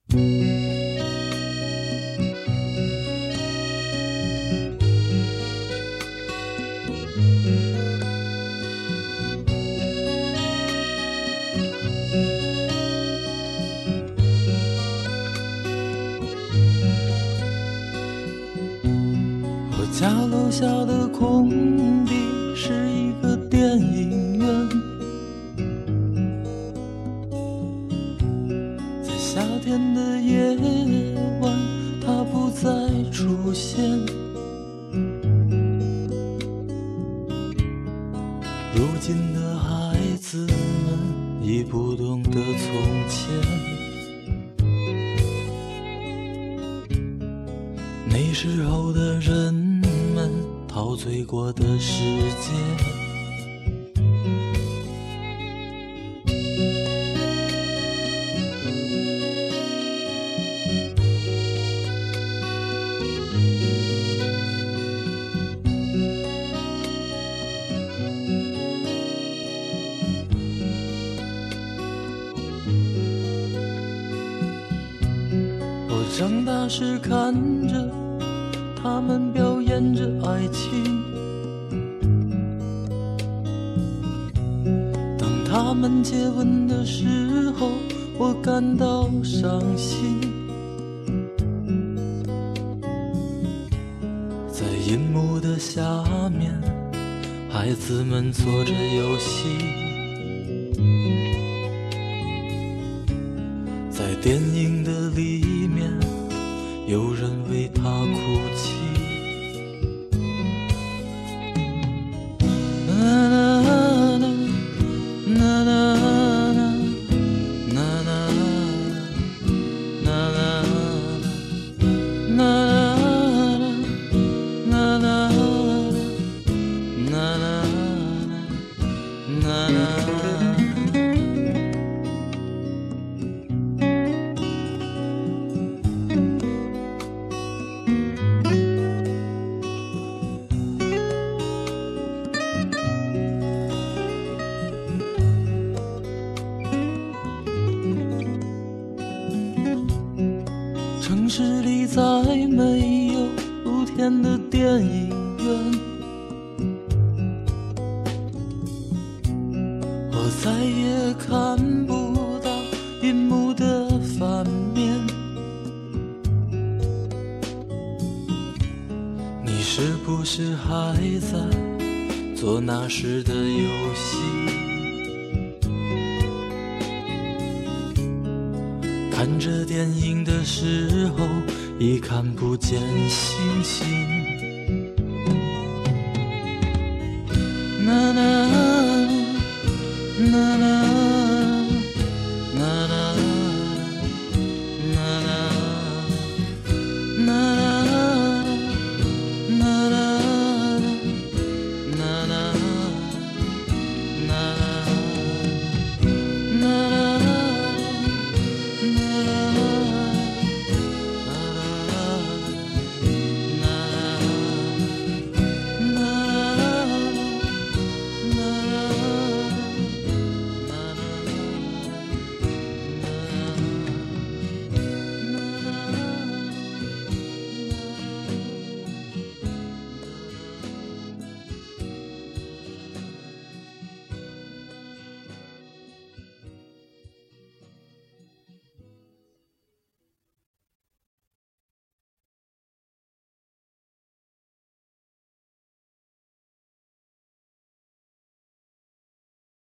家楼下的空地是一个电影院，在夏天的夜晚，它不再出现。如今的孩子们已不懂得从前，那时候的人们陶醉过的世界，我长大时看着他们表演着爱情，当他们接吻的时候，我感到伤心。在银幕的下面，孩子们做着游戏，在电影的里面，有人为他哭泣。城市里再没有露天的电影院，我再也看不到银幕的反面。你是不是还在做那时的游戏？看着电影的时候，已看不见星星。啦啦啦啦。